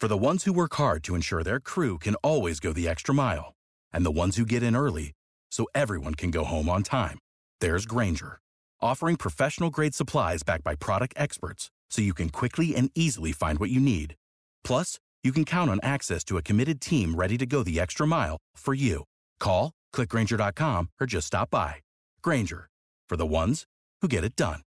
For the ones who work hard to ensure their crew can always go the extra mile, and the ones who get in early so everyone can go home on time, there's Grainger, offering professional-grade supplies backed by product experts so you can quickly and easily find what you need. Plus, you can count on access to a committed team ready to go the extra mile for you. Call, click Grainger.com, or just stop by. Grainger, for the ones who get it done.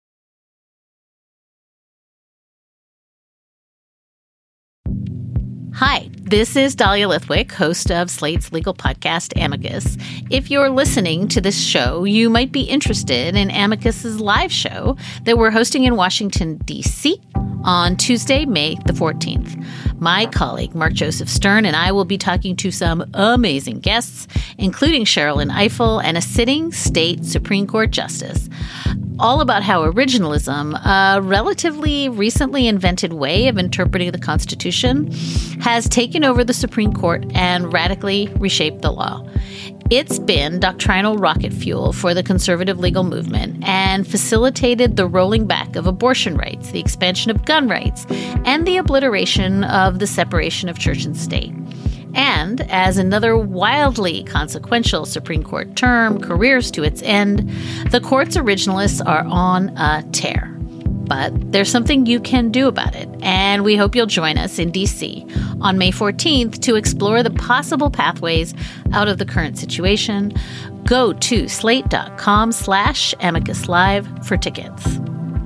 Hi, this is Dahlia Lithwick, host of Slate's legal podcast, Amicus. If you're listening to this show, you might be interested in Amicus's live show that we're hosting in Washington, D.C. on Tuesday, May the 14th. My colleague, Mark Joseph Stern, and I will be talking to some amazing guests, including Sherrilyn Ifill and a sitting state Supreme Court justice, all about how originalism, a relatively recently invented way of interpreting the Constitution, has taken over the Supreme Court and radically reshaped the law. It's been doctrinal rocket fuel for the conservative legal movement and facilitated the rolling back of abortion rights, the expansion of gun rights, and the obliteration of the separation of church and state. And as another wildly consequential Supreme Court term careers to its end, the court's originalists are on a tear. But there's something you can do about it, and we hope you'll join us in D.C. on May 14th to explore the possible pathways out of the current situation. Go to slate.com/Amicus Live for tickets.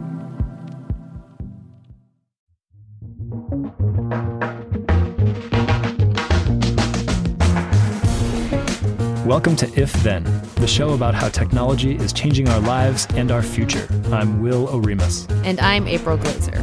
Welcome to If Then, the show about how technology is changing our lives and our future. I'm Will Oremus. And I'm April Glazer.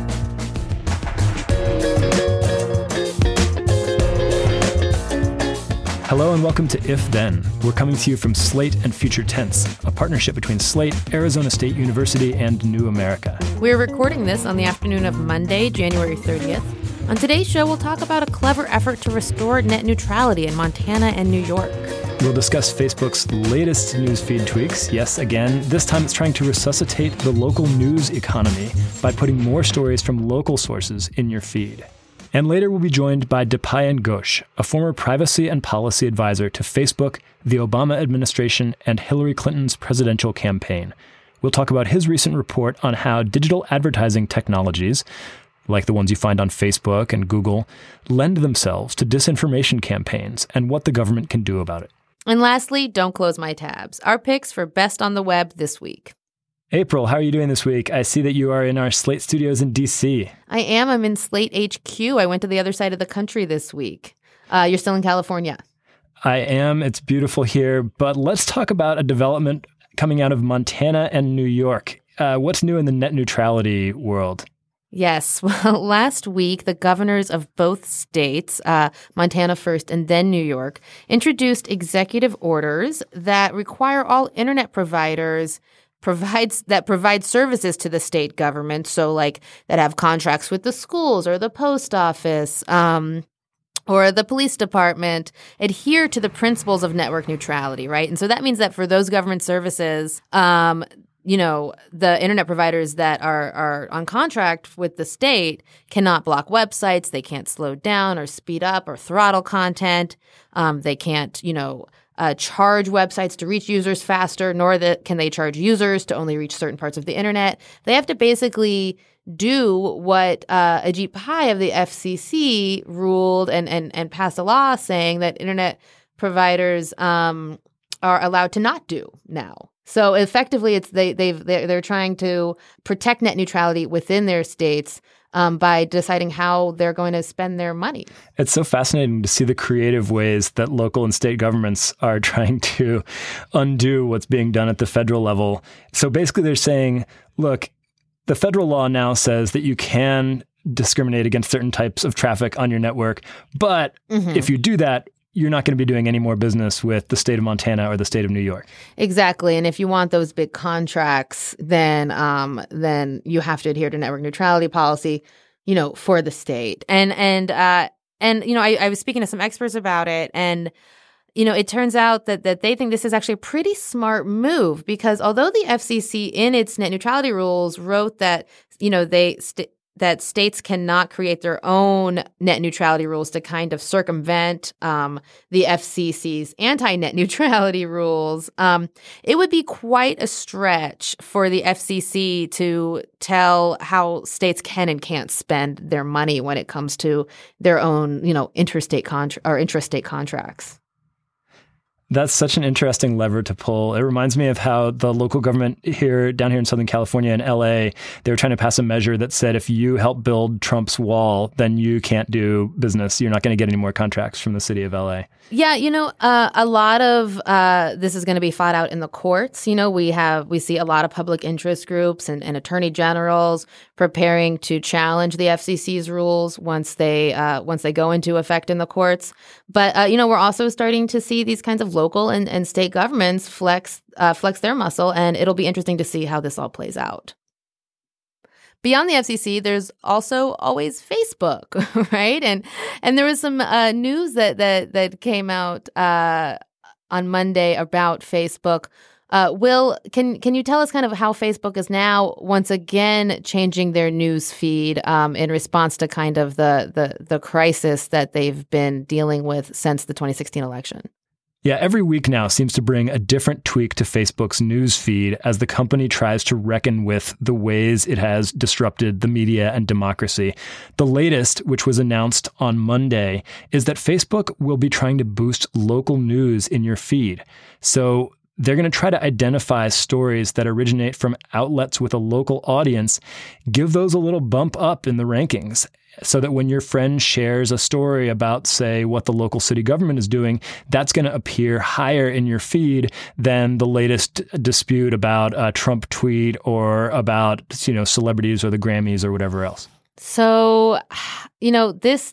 Hello and welcome to If Then. We're coming to you from Slate and Future Tense, a partnership between Slate, Arizona State University, and New America. We're recording this on the afternoon of Monday, January 30th. On today's show, we'll talk about a clever effort to restore net neutrality in Montana and New York. We'll discuss Facebook's latest newsfeed tweaks. Yes, again, this time it's trying to resuscitate the local news economy by putting more stories from local sources in your feed. And later we'll be joined by Dipayan Ghosh, a former privacy and policy advisor to Facebook, the Obama administration, and Hillary Clinton's presidential campaign. We'll talk about his recent report on how digital advertising technologies, like the ones you find on Facebook and Google, lend themselves to disinformation campaigns and what the government can do about it. And lastly, don't close my tabs. Our picks for Best on the Web this week. April, how are you doing this week? I see that you are in our Slate studios in D.C. I am. I'm in Slate HQ. I went to the other side of the country this week. You're still in California. I am. It's beautiful here. But let's talk about a development coming out of Montana and New York. What's new in the net neutrality world? Yes. Well, last week, the governors of both states, Montana first and then New York, introduced executive orders that require all internet providers that provide services to the state government, so like that have contracts with the schools or the post office or the police department, adhere to the principles of network neutrality, right? And so that means that for those government services, the internet providers that are on contract with the state cannot block websites. They can't slow down or speed up or throttle content. They can't, charge websites to reach users faster, nor can they charge users to only reach certain parts of the internet. They have to basically do what Ajit Pai of the FCC ruled and passed a law saying that internet providers are allowed to not do now. So effectively, they're trying to protect net neutrality within their states by deciding how they're going to spend their money. It's so fascinating to see the creative ways that local and state governments are trying to undo what's being done at the federal level. So basically, they're saying, look, the federal law now says that you can discriminate against certain types of traffic on your network, but if you do that, you're not going to be doing any more business with the state of Montana or the state of New York. Exactly. And if you want those big contracts, then you have to adhere to network neutrality policy, for the state. And I was speaking to some experts about it, and it turns out that they think this is actually a pretty smart move, because although the FCC in its net neutrality rules wrote that, that states cannot create their own net neutrality rules to kind of circumvent the FCC's anti-net neutrality rules. It would be quite a stretch for the FCC to tell how states can and can't spend their money when it comes to their own, intrastate contracts. That's such an interesting lever to pull. It reminds me of how the local government down here in Southern California in LA, they were trying to pass a measure that said if you help build Trump's wall, then you can't do business. You're not going to get any more contracts from the city of LA. Yeah, a lot of this is going to be fought out in the courts. We see a lot of public interest groups and attorney generals preparing to challenge the FCC's rules once they go into effect in the courts. But we're also starting to see these kinds of local and state governments flex their muscle, and it'll be interesting to see how this all plays out. Beyond the FCC, there's also always Facebook, right? And there was some news that came out on Monday about Facebook. Will, can you tell us kind of how Facebook is now once again changing their news feed in response to kind of the crisis that they've been dealing with since the 2016 election? Yeah, every week now seems to bring a different tweak to Facebook's news feed as the company tries to reckon with the ways it has disrupted the media and democracy. The latest, which was announced on Monday, is that Facebook will be trying to boost local news in your feed. So they're going to try to identify stories that originate from outlets with a local audience, give those a little bump up in the rankings, so that when your friend shares a story about, say, what the local city government is doing, that's going to appear higher in your feed than the latest dispute about a Trump tweet or about, celebrities or the Grammys or whatever else. So, this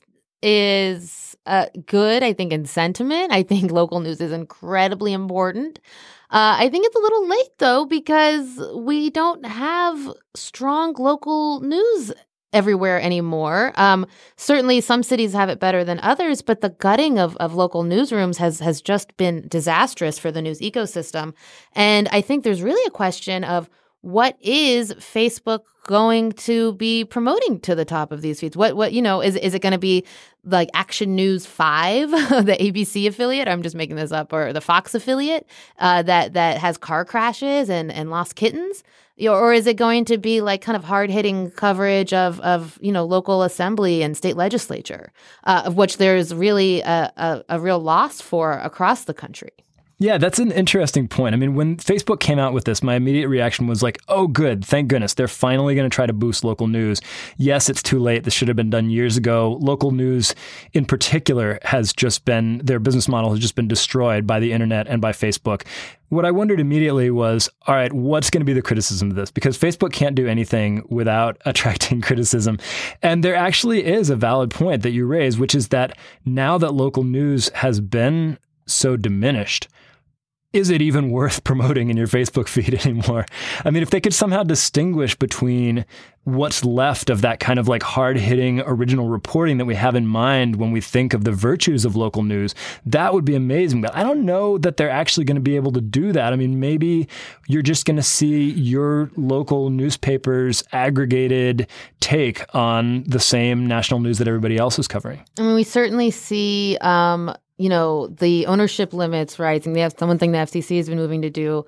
is good, I think, in sentiment. I think local news is incredibly important. I think it's a little late, though, because we don't have strong local news everywhere anymore. Certainly some cities have it better than others, but the gutting of local newsrooms has just been disastrous for the news ecosystem. And I think there's really a question of what is Facebook going to be promoting to the top of these feeds? What is it going to be like Action News 5, the ABC affiliate? I'm just making this up, or the Fox affiliate that has car crashes and lost kittens? Or is it going to be like kind of hard-hitting coverage of local assembly and state legislature, of which there's really a real loss for across the country? Yeah, that's an interesting point. I mean, when Facebook came out with this, my immediate reaction was like, oh, good. Thank goodness. They're finally going to try to boost local news. Yes, it's too late. This should have been done years ago. Local news in particular their business model has just been destroyed by the internet and by Facebook. What I wondered immediately was, all right, what's going to be the criticism of this? Because Facebook can't do anything without attracting criticism. And there actually is a valid point that you raise, which is that now that local news has been so diminished, is it even worth promoting in your Facebook feed anymore? I mean, if they could somehow distinguish between what's left of that kind of like hard-hitting original reporting that we have in mind when we think of the virtues of local news, that would be amazing. But I don't know that they're actually going to be able to do that. I mean, maybe you're just going to see your local newspaper's aggregated take on the same national news that everybody else is covering. I mean, we certainly see the ownership limits rising. One thing the FCC has been moving to do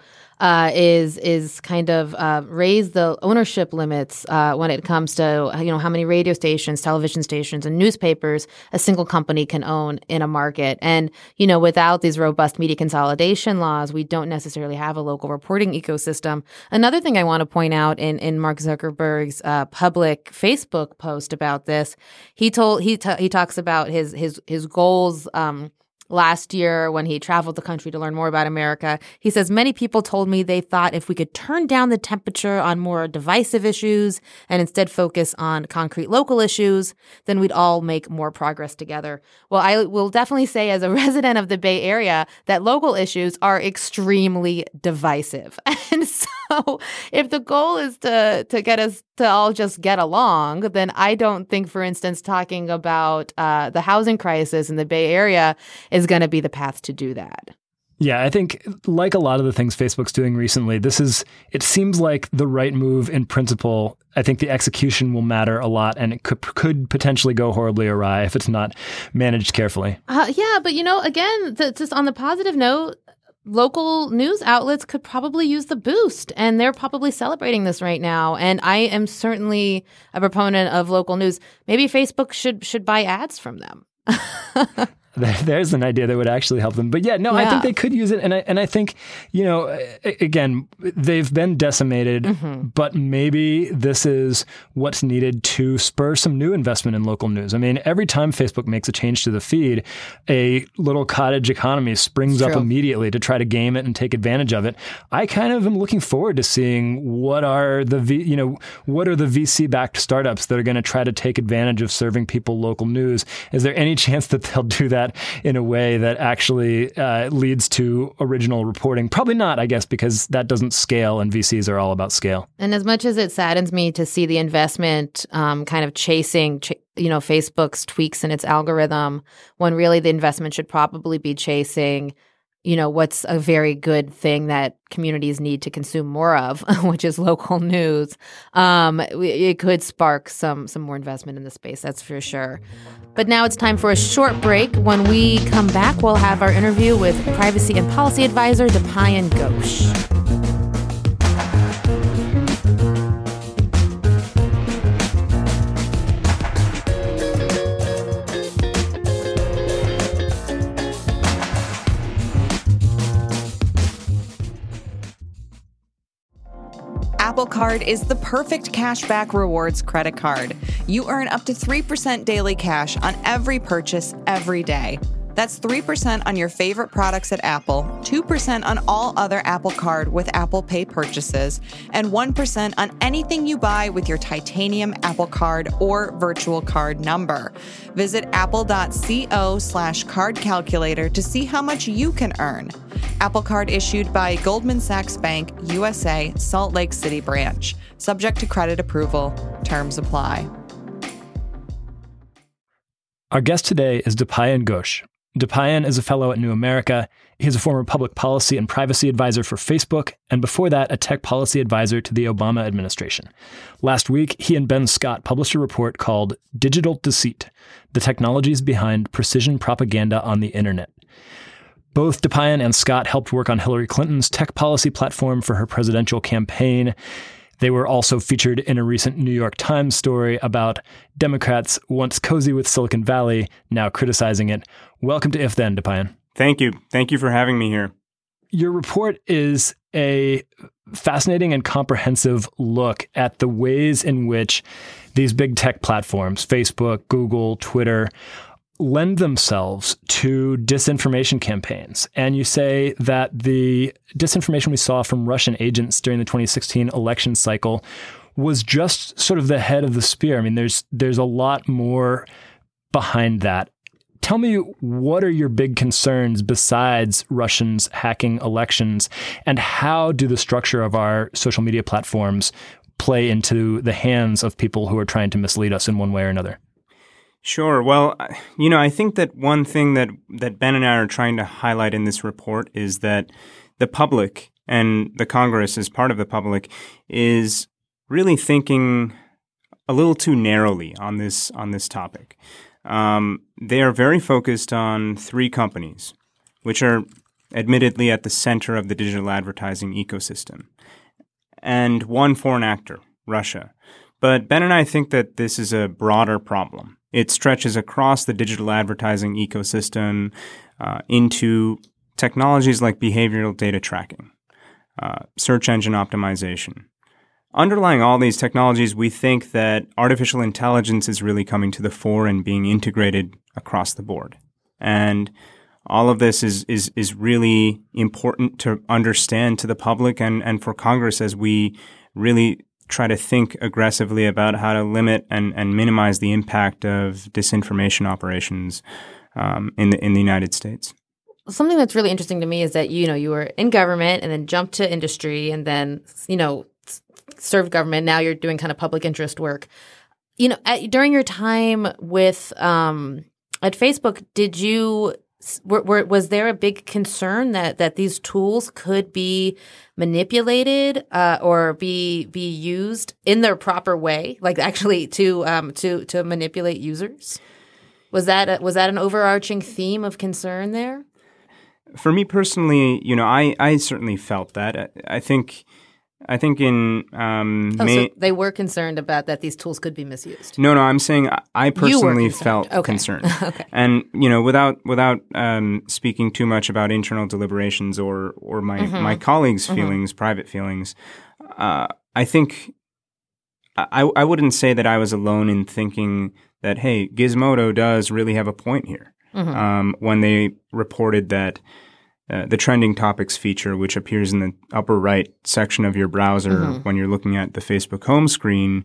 is kind of raise the ownership limits when it comes to how many radio stations, television stations, and newspapers a single company can own in a market. And without these robust media consolidation laws, we don't necessarily have a local reporting ecosystem. Another thing I want to point out in Mark Zuckerberg's public Facebook post about this, he talks about his goals. Last year, when he traveled the country to learn more about America, he says, many people told me they thought if we could turn down the temperature on more divisive issues and instead focus on concrete local issues, then we'd all make more progress together. Well, I will definitely say as a resident of the Bay Area that local issues are extremely divisive. And so if the goal is to get us to all just get along, then I don't think, for instance, talking about the housing crisis in the Bay Area is going to be the path to do that. Yeah, I think like a lot of the things Facebook's doing recently, it seems like the right move in principle. I think the execution will matter a lot, and it could potentially go horribly awry if it's not managed carefully. Yeah, but again, just on the positive note, local news outlets could probably use the boost, and they're probably celebrating this right now. And I am certainly a proponent of local news. Maybe Facebook should buy ads from them. There's an idea that would actually help them. But I think they could use it. And I think, again, they've been decimated, but maybe this is what's needed to spur some new investment in local news. I mean, every time Facebook makes a change to the feed, a little cottage economy springs up immediately to try to game it and take advantage of it. I kind of am looking forward to seeing what are the VC-backed startups that are going to try to take advantage of serving people local news. Is there any chance that they'll do that in a way that actually leads to original reporting? Probably not, I guess, because that doesn't scale, and VCs are all about scale. And as much as it saddens me to see the investment kind of chasing, Facebook's tweaks in its algorithm, when really the investment should probably be chasing what's a very good thing that communities need to consume more of, which is local news. It could spark some more investment in the space, that's for sure. But now it's time for a short break. When we come back, we'll have our interview with privacy and policy advisor Dipayan Ghosh. Apple Card is the perfect cashback rewards credit card. You earn up to 3% daily cash on every purchase every day. That's 3% on your favorite products at Apple, 2% on all other Apple Card with Apple Pay purchases, and 1% on anything you buy with your titanium Apple Card or virtual card number. Visit apple.co/card calculator to see how much you can earn. Apple Card issued by Goldman Sachs Bank, USA, Salt Lake City branch. Subject to credit approval. Terms apply. Our guest today is Dipayan Ghosh. Dipayan is a fellow at New America. He's a former public policy and privacy advisor for Facebook, and before that, a tech policy advisor to the Obama administration. Last week, he and Ben Scott published a report called Digital Deceit: The Technologies Behind Precision Propaganda on the Internet. Both Dipayan and Scott helped work on Hillary Clinton's tech policy platform for her presidential campaign. They were also featured in a recent New York Times story about Democrats once cozy with Silicon Valley, now criticizing it. Welcome to If Then, Dipayan. Thank you. Thank you for having me here. Your report is a fascinating and comprehensive look at the ways in which these big tech platforms, Facebook, Google, Twitter, lend themselves to disinformation campaigns. And you say that the disinformation we saw from Russian agents during the 2016 election cycle was just sort of the head of the spear. I mean, there's a lot more behind that. Tell me, what are your big concerns besides Russians hacking elections, and how do the structure of our social media platforms play into the hands of people who are trying to mislead us in one way or another? Sure. Well, I think that one thing that Ben and I are trying to highlight in this report is that the public, and the Congress as part of the public, is really thinking a little too narrowly on this topic. They are very focused on three companies, which are admittedly at the center of the digital advertising ecosystem, and one foreign actor, Russia. But Ben and I think that this is a broader problem. It stretches across the digital advertising ecosystem into technologies like behavioral data tracking, search engine optimization. Underlying all these technologies, we think that artificial intelligence is really coming to the fore and being integrated across the board. And all of this is really important to understand to the public and for Congress as we really try to think aggressively about how to limit and minimize the impact of disinformation operations in the United States. Something that's really interesting to me is that, you were in government and then jumped to industry and then, served government. Now you're doing kind of public interest work. During your time with at Facebook, did you was there a big concern that these tools could be manipulated or be used in their proper way, like actually to manipulate users? Was that an overarching theme of concern there? For me personally, I certainly felt that. I think in so they were concerned about that these tools could be misused. No, I'm saying I personally felt concerned. Okay. And without speaking too much about internal deliberations or my colleagues' feelings, private feelings, I think I wouldn't say that I was alone in thinking that, hey, Gizmodo does really have a point here. When they reported that the trending topics feature, which appears in the upper right section of your browser when you're looking at the Facebook home screen,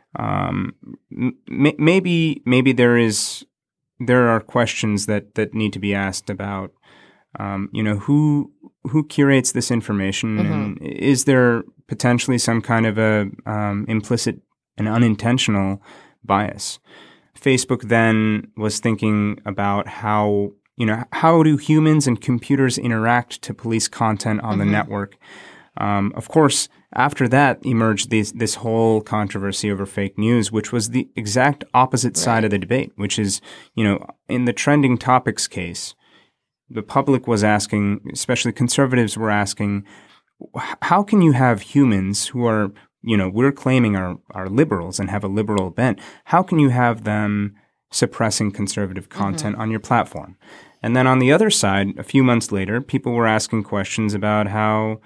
maybe there are questions that need to be asked about, who curates this information, and is there potentially some kind of a implicit and unintentional bias? Facebook then was thinking about how do humans and computers interact to police content on the network? Of course, after that emerged this whole controversy over fake news, which was the exact opposite side of the debate, which is, in the trending topics case, the public was asking, especially conservatives were asking, how can you have humans who are, we're claiming are liberals and have a liberal bent, how can you have them suppressing conservative content on your platform? And then on the other side, a few months later, people were asking questions about how,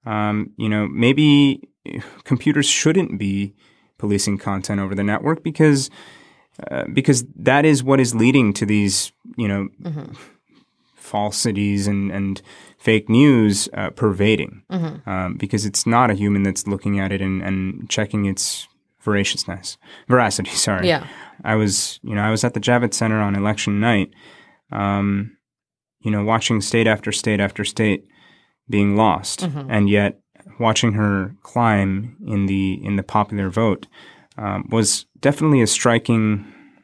maybe computers shouldn't be policing content over the network because that is what is leading to these, falsities and fake news pervading, because it's not a human that's looking at it and checking its veracity. Sorry. Yeah. I was at the Javits Center on election night, watching state after state after state being lost, and yet watching her climb in the popular vote was definitely a striking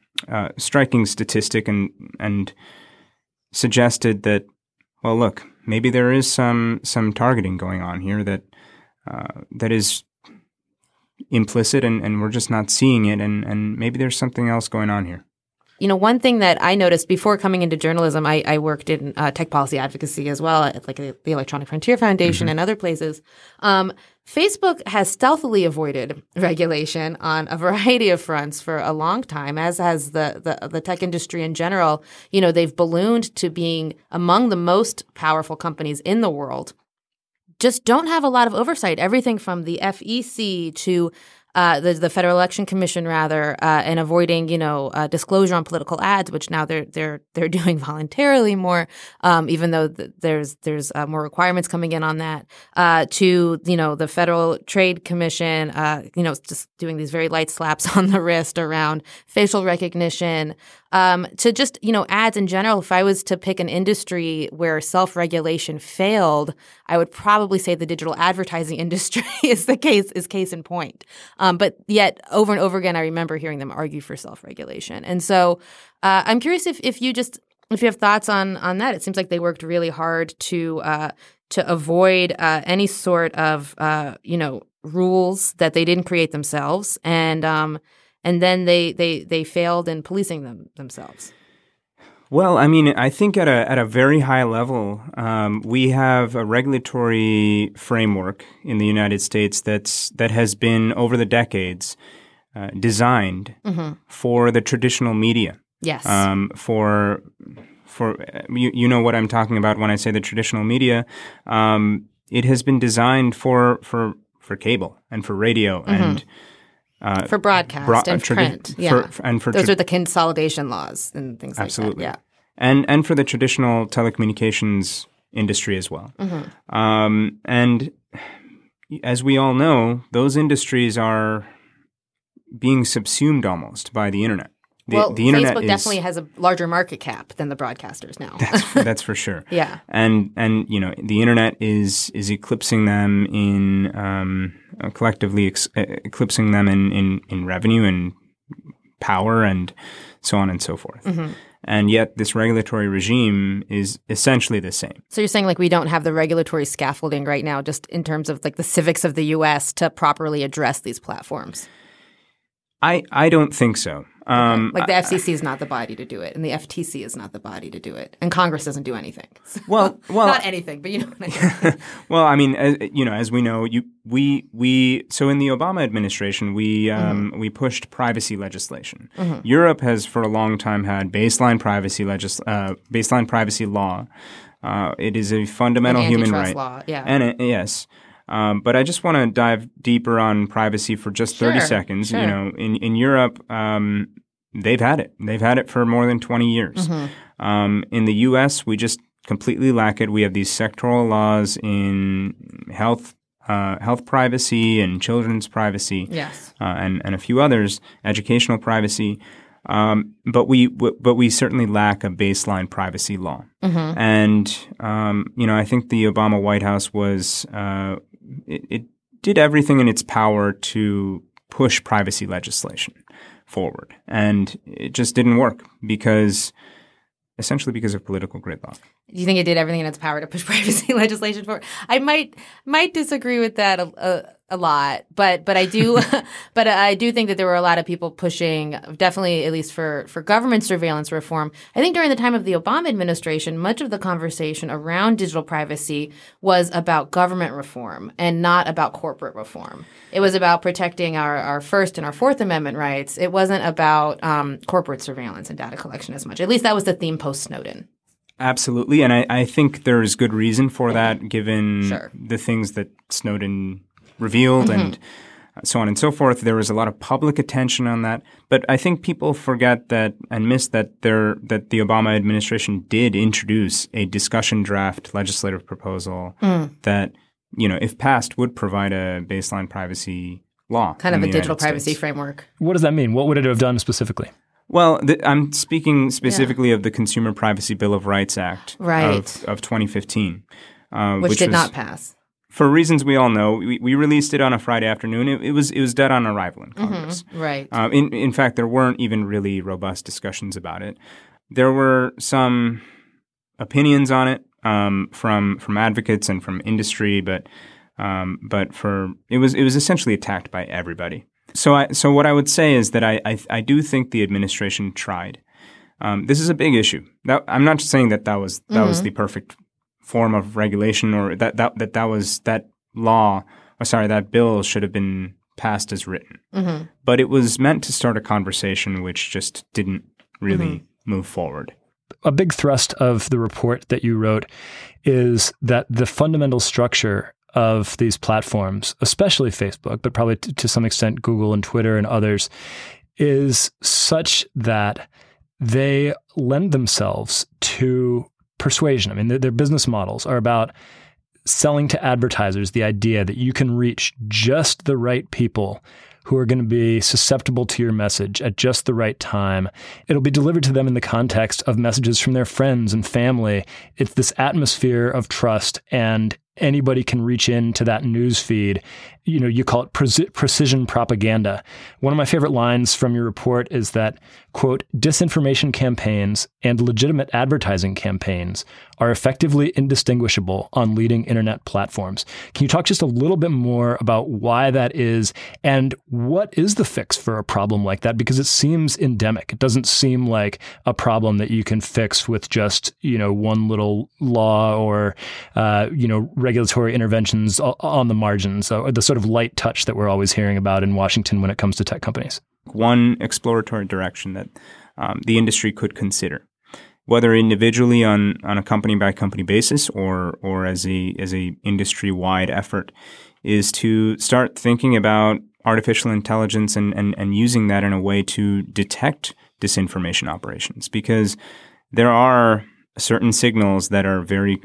statistic, and suggested that, well, look, maybe there is some targeting going on here that is implicit, and we're just not seeing it, and maybe there's something else going on here. One thing that I noticed before coming into journalism, I worked in tech policy advocacy as well at the Electronic Frontier Foundation and other places. Facebook has stealthily avoided regulation on a variety of fronts for a long time, as has the tech industry in general. They've ballooned to being among the most powerful companies in the world. Just don't have a lot of oversight. Everything from the FEC to the Federal Election Commission, and avoiding, disclosure on political ads, which now they're doing voluntarily more, even though there's more requirements coming in on that. To the Federal Trade Commission, just doing these very light slaps on the wrist around facial recognition. To just ads in general. If I was to pick an industry where self-regulation failed, I would probably say the digital advertising industry is case in point. But yet, over and over again, I remember hearing them argue for self-regulation. And so, I'm curious if you have thoughts on that. It seems like they worked really hard to avoid any sort of rules that they didn't create themselves, and then they failed in policing themselves. Well, I think at a very high level, we have a regulatory framework in the United States that has been over the decades designed for the traditional media. Yes. For what I'm talking about when I say the traditional media. It has been designed for cable and for radio and. For broadcast and print, those are the consolidation laws and things absolutely. Like that. Yeah, and for the traditional telecommunications industry as well. And as we all know, those industries are being subsumed almost by the internet. The internet Facebook definitely has a larger market cap than the broadcasters now. That's for sure. Yeah, and the internet is eclipsing them in collectively eclipsing them in revenue and power and so on and so forth. And yet this regulatory regime is essentially the same. So you're saying like we don't have the regulatory scaffolding right now just in terms of like the civics of the U.S. to properly address these platforms? I don't think so. Like the FCC is not the body to do it, and the FTC is not the body to do it, and Congress doesn't do anything. Well, not anything, but you know what I mean. Well, I mean, as we know, so in the Obama administration, we pushed privacy legislation. Europe has for a long time had baseline privacy law. It is a fundamental human right. Law, yeah. And yes. But I just want to dive deeper on privacy for just 30 seconds. Sure. You know, in Europe, they've had it. They've had it for more than 20 years. In the U.S., we just completely lack it. We have these sectoral laws in health privacy and children's privacy, yes, and a few others, educational privacy. But we certainly lack a baseline privacy law. And I think the Obama White House was it did everything in its power to push privacy legislation forward, and it just didn't work essentially because of political gridlock. Do you think it did everything in its power to push privacy legislation forward? I might disagree with that a lot, but I do but I do think that there were a lot of people pushing, definitely at least for government surveillance reform. I think during the time of the Obama administration, much of the conversation around digital privacy was about government reform and not about corporate reform. It was about protecting our First and our Fourth Amendment rights. It wasn't about corporate surveillance and data collection as much. At least that was the theme post-Snowden. Absolutely. And I think there's good reason for that, given Sure. the things that Snowden revealed and so on and so forth. There was a lot of public attention on that. But I think people forget that and miss that that the Obama administration did introduce a discussion draft legislative proposal that, if passed, would provide a baseline privacy law. Kind of a digital privacy States. framework. What does that mean? What would it have done specifically? Well, I'm speaking specifically of the Consumer Privacy Bill of Rights Act of 2015. Which did not pass. For reasons we all know. We released it on a Friday afternoon. It was dead on arrival in Congress. Right. In fact, there weren't even really robust discussions about it. There were some opinions on it from advocates and from industry, but it was essentially attacked by everybody. So what I would say is that I do think the administration tried. This is a big issue. I'm not just saying that was the perfect form of regulation, or that bill should have been passed as written. But it was meant to start a conversation which just didn't really move forward. A big thrust of the report that you wrote is that the fundamental structure of these platforms, especially Facebook, but probably to some extent Google and Twitter and others, is such that they lend themselves to persuasion. I mean, their business models are about selling to advertisers the idea that you can reach just the right people who are going to be susceptible to your message at just the right time. It'll be delivered to them in the context of messages from their friends and family. It's this atmosphere of trust, and anybody can reach into that news feed. You call it precision propaganda. One of my favorite lines from your report is that, quote, disinformation campaigns and legitimate advertising campaigns are effectively indistinguishable on leading internet platforms. Can you talk just a little bit more about why that is, and what is the fix for a problem like that? Because it seems endemic. It doesn't seem like a problem that you can fix with just, one little law or, regulatory interventions on the margins, or the sort of light touch that we're always hearing about in Washington when it comes to tech companies. One exploratory direction that the industry could consider, whether individually on a company-by-company basis or as a industry-wide effort, is to start thinking about artificial intelligence and using that in a way to detect disinformation operations, because there are certain signals that are very,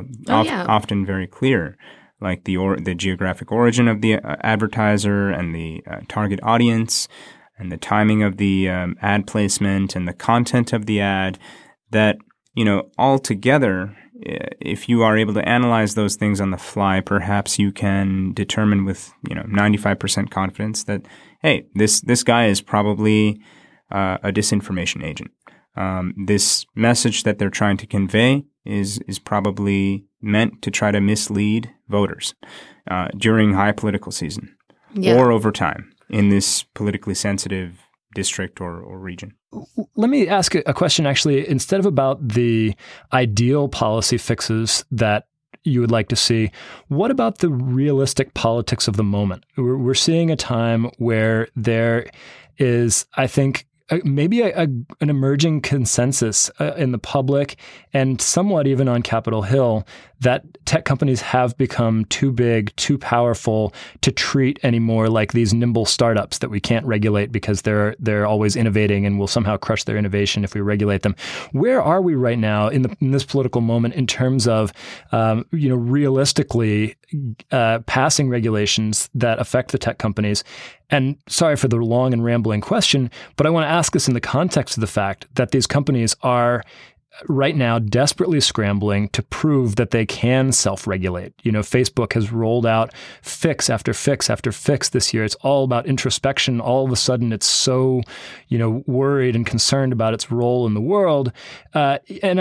often very clear, like the geographic origin of the advertiser and the target audience and the timing of the ad placement and the content of the ad, that, all together, if you are able to analyze those things on the fly, perhaps you can determine with, 95% confidence that, hey, this guy is probably a disinformation agent. This message that they're trying to convey is probably meant to try to mislead voters during high political season or over time in this politically sensitive district or region. Let me ask a question, actually, instead of about the ideal policy fixes that you would like to see, what about the realistic politics of the moment? We're seeing a time where there is, I think, maybe an emerging consensus in the public and somewhat even on Capitol Hill that tech companies have become too big, too powerful to treat anymore like these nimble startups that we can't regulate because they're always innovating and will somehow crush their innovation if we regulate them. Where are we right now in this political moment in terms of realistically passing regulations that affect the tech companies? And sorry for the long and rambling question, but I want to ask this in the context of the fact that these companies are right now desperately scrambling to prove that they can self-regulate. Facebook has rolled out fix after fix after fix this year. It's all about introspection. All of a sudden, it's so, worried and concerned about its role in the world. I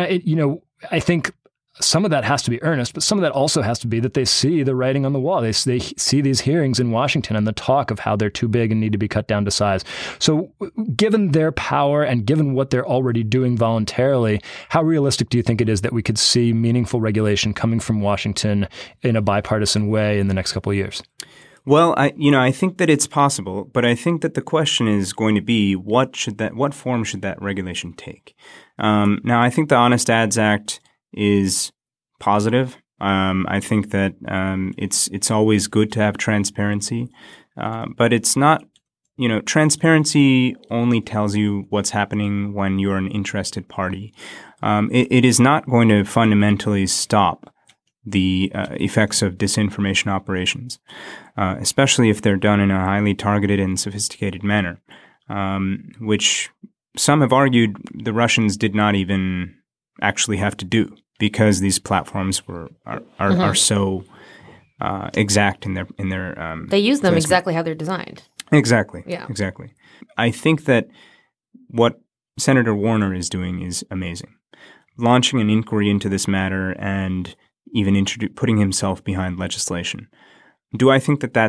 think some of that has to be earnest, but some of that also has to be that they see the writing on the wall. They see these hearings in Washington and the talk of how they're too big and need to be cut down to size. So given their power and given what they're already doing voluntarily, how realistic do you think it is that we could see meaningful regulation coming from Washington in a bipartisan way in the next couple of years? Well, I think that it's possible, but I think that the question is going to be what form should that regulation take? Now, I think the Honest Ads Act is positive. I think that it's always good to have transparency, but it's not. Transparency only tells you what's happening when you're an interested party. It is not going to fundamentally stop the effects of disinformation operations, especially if they're done in a highly targeted and sophisticated manner, which some have argued the Russians did not even actually have to do, because these platforms are so exact in their they use them placement. Exactly how they're designed. Exactly. Yeah. Exactly. I think that what Senator Warner is doing is amazing. Launching an inquiry into this matter and even putting himself behind legislation. Do I think that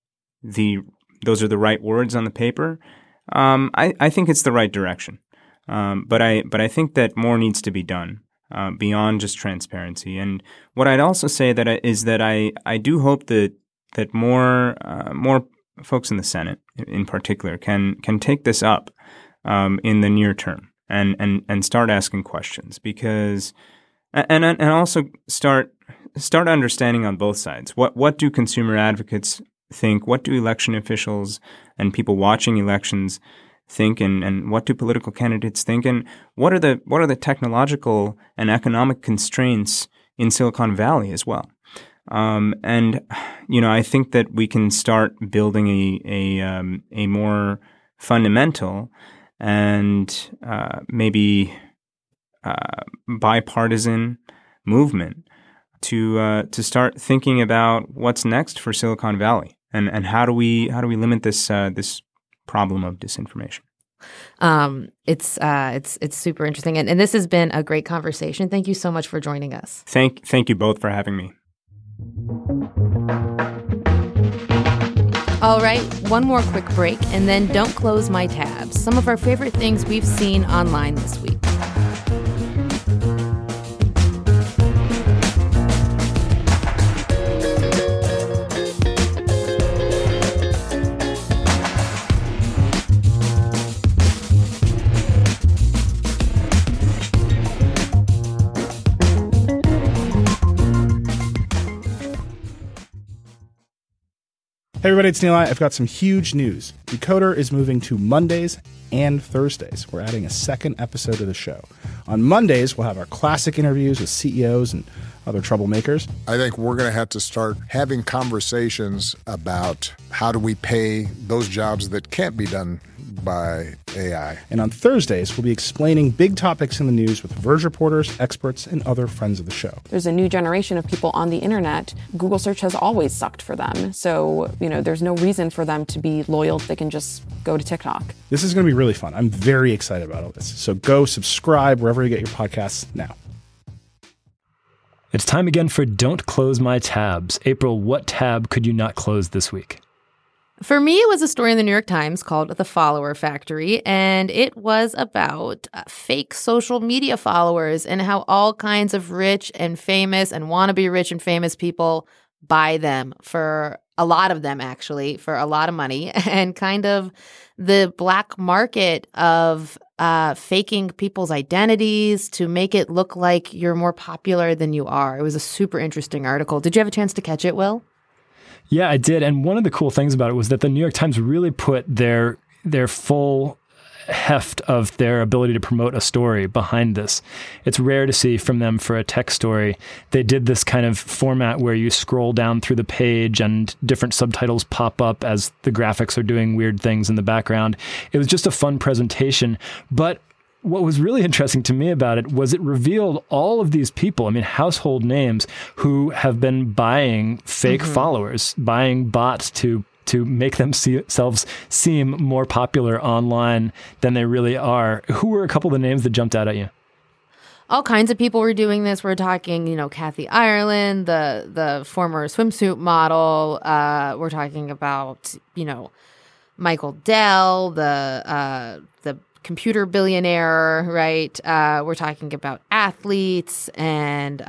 those are the right words on the paper? I think it's the right direction. But I think that more needs to be done beyond just transparency. And what I'd also say is that I do hope that more folks in the Senate, in particular, can take this up in the near term and start asking questions, because and also start understanding on both sides. What do consumer advocates think? What do election officials and people watching elections think, and what do political candidates think, and what are the technological and economic constraints in Silicon Valley as well? I think that we can start building a more fundamental and maybe bipartisan movement to start thinking about what's next for Silicon Valley, and how do we limit this problem of disinformation. It's super interesting, and this has been a great conversation. Thank you so much for joining us. Thank you both for having me. All right, one more quick break, and then don't close my tabs. Some of our favorite things we've seen online this week. Hey everybody, it's Neil. I've got some huge news. Decoder is moving to Mondays and Thursdays. We're adding a second episode of the show. On Mondays, we'll have our classic interviews with CEOs and other troublemakers. I think we're going to have to start having conversations about how do we pay those jobs that can't be done by AI. And on Thursdays, we'll be explaining big topics in the news with Verge reporters, experts, and other friends of the show. There's a new generation of people on the internet. Google search has always sucked for them. So, there's no reason for them to be loyal. They can just go to TikTok. This is going to be really fun. I'm very excited about all this. So go subscribe wherever you get your podcasts now. It's time again for Don't Close My Tabs. April, what tab could you not close this week? For me, it was a story in the New York Times called The Follower Factory, and it was about fake social media followers and how all kinds of rich and famous and wannabe rich and famous people buy them, for a lot of them actually, for a lot of money, and kind of the black market of faking people's identities to make it look like you're more popular than you are. It was a super interesting article. Did you have a chance to catch it, Will? Yeah, I did. And one of the cool things about it was that the New York Times really put their full heft of their ability to promote a story behind this. It's rare to see from them for a tech story. They did this kind of format where you scroll down through the page and different subtitles pop up as the graphics are doing weird things in the background. It was just a fun presentation. But what was really interesting to me about it was it revealed all of these people, household names, who have been buying fake followers, buying bots to make themselves seem more popular online than they really are. Who were a couple of the names that jumped out at you? All kinds of people were doing this. We're talking, Kathy Ireland, the former swimsuit model. We're talking about, Michael Dell, the computer billionaire, right? We're talking about athletes and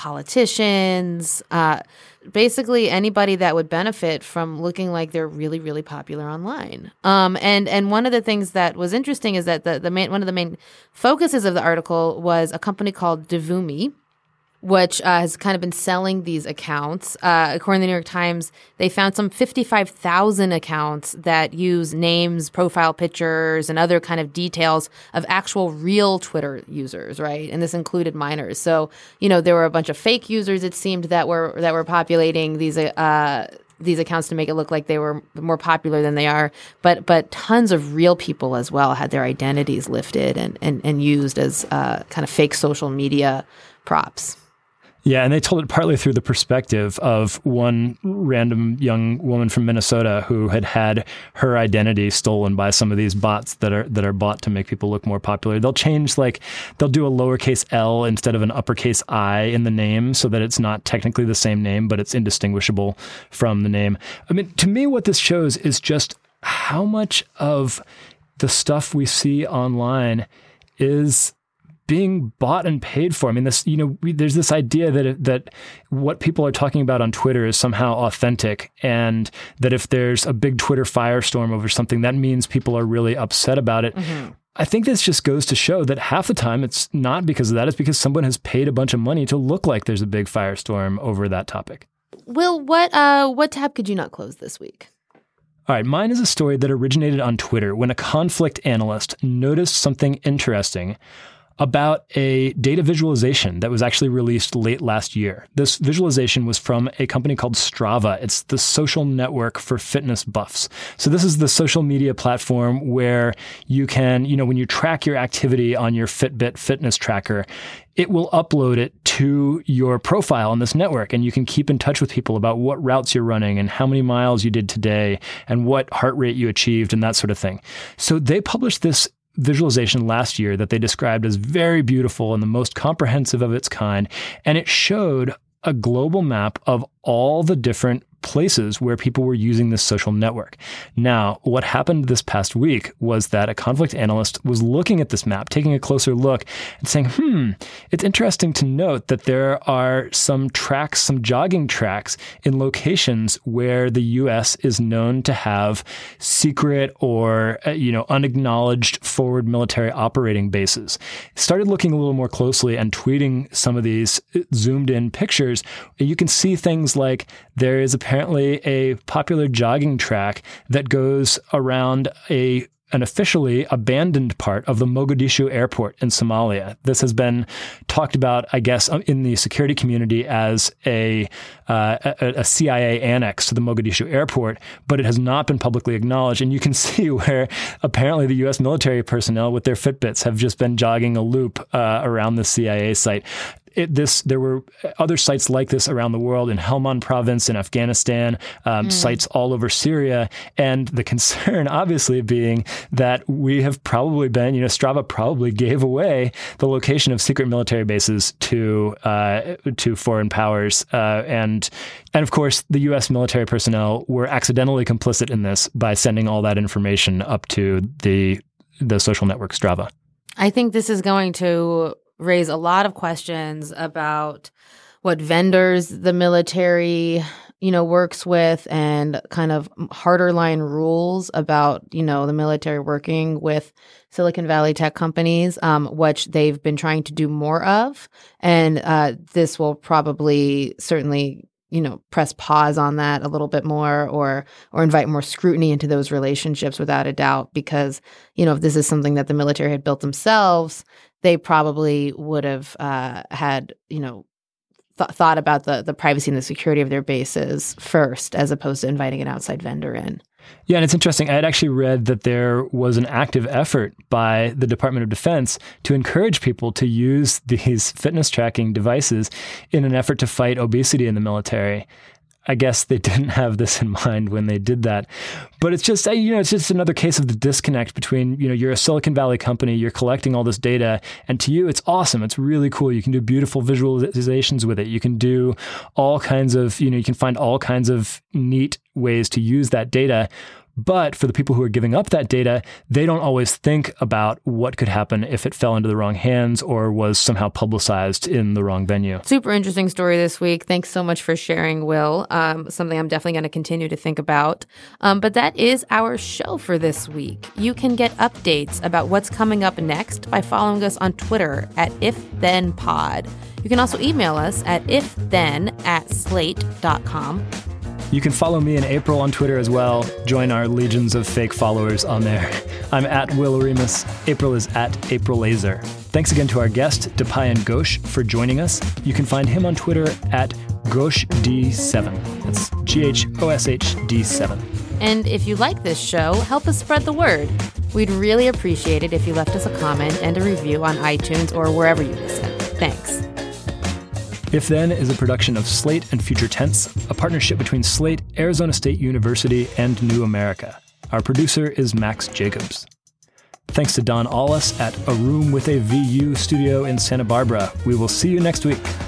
politicians. Basically anybody that would benefit from looking like they're really, really popular online. And one of the things that was interesting is that one of the main focuses of the article was a company called Devumi, which has kind of been selling these accounts. According to the New York Times, they found some 55,000 accounts that use names, profile pictures, and other kind of details of actual real Twitter users, right? And this included minors. So, there were a bunch of fake users, it seemed, that were populating these accounts to make it look like they were more popular than they are. But tons of real people as well had their identities lifted and used as kind of fake social media props. Yeah, and they told it partly through the perspective of one random young woman from Minnesota who had her identity stolen by some of these bots that are bought to make people look more popular. They'll change, they'll do a lowercase L instead of an uppercase I in the name so that it's not technically the same name, but it's indistinguishable from the name. To me, what this shows is just how much of the stuff we see online is being bought and paid for. There's this idea that what people are talking about on Twitter is somehow authentic, and that if there's a big Twitter firestorm over something, that means people are really upset about it. Mm-hmm. I think this just goes to show that half the time it's not because of that. It's because someone has paid a bunch of money to look like there's a big firestorm over that topic. Will, what tab could you not close this week? All right, mine is a story that originated on Twitter when a conflict analyst noticed something interesting about a data visualization that was actually released late last year. This visualization was from a company called Strava. It's the social network for fitness buffs. So this is the social media platform where you can, when you track your activity on your Fitbit fitness tracker, it will upload it to your profile on this network, and you can keep in touch with people about what routes you're running and how many miles you did today and what heart rate you achieved and that sort of thing. So they published this visualization last year that they described as very beautiful and the most comprehensive of its kind. And it showed a global map of all the different places where people were using this social network. Now, what happened this past week was that a conflict analyst was looking at this map, taking a closer look and saying, it's interesting to note that there are some tracks, some jogging tracks in locations where the U.S. is known to have secret or, unacknowledged forward military operating bases. Started looking a little more closely and tweeting some of these zoomed in pictures. You can see things like there is apparently a popular jogging track that goes around a an officially abandoned part of the Mogadishu airport in Somalia. This has been talked about, I guess, in the security community as a CIA annex to the Mogadishu airport, but it has not been publicly acknowledged. And you can see where apparently the U.S. military personnel with their Fitbits have just been jogging a loop around the CIA site. There were other sites like this around the world, in Helmand province, in Afghanistan, sites all over Syria. And the concern obviously being that we have probably been, Strava probably gave away the location of secret military bases to foreign powers. And of course, the U.S. military personnel were accidentally complicit in this by sending all that information up to the social network Strava. I think this is going to raise a lot of questions about what vendors the military, works with, and kind of harder line rules about, the military working with Silicon Valley tech companies, which they've been trying to do more of. And this will probably certainly, press pause on that a little bit more, or invite more scrutiny into those relationships, without a doubt, because, if this is something that the military had built themselves, they probably would have had, thought about the privacy and the security of their bases first, as opposed to inviting an outside vendor in. Yeah, and it's interesting. I had actually read that there was an active effort by the Department of Defense to encourage people to use these fitness tracking devices in an effort to fight obesity in the military. I guess they didn't have this in mind when they did that. But it's just, it's just another case of the disconnect between, you're a Silicon Valley company, you're collecting all this data, and to you, it's awesome. It's really cool. You can do beautiful visualizations with it. You can do all kinds of, you can find all kinds of neat ways to use that data. But for the people who are giving up that data, they don't always think about what could happen if it fell into the wrong hands or was somehow publicized in the wrong venue. Super interesting story this week. Thanks so much for sharing, Will. Something I'm definitely going to continue to think about. But that is our show for this week. You can get updates about what's coming up next by following us on Twitter at IfThenPod. You can also email us at ifthen@slate.com. You can follow me and April on Twitter as well. Join our legions of fake followers on there. I'm at Will Remus. April is at April Laser. Thanks again to our guest, Dipayan Ghosh, for joining us. You can find him on Twitter at GhoshD7. That's GHOSHD7. And if you like this show, help us spread the word. We'd really appreciate it if you left us a comment and a review on iTunes or wherever you listen. Thanks. If Then is a production of Slate and Future Tense, a partnership between Slate, Arizona State University, and New America. Our producer is Max Jacobs. Thanks to Don Allis at A Room with a VU studio in Santa Barbara. We will see you next week.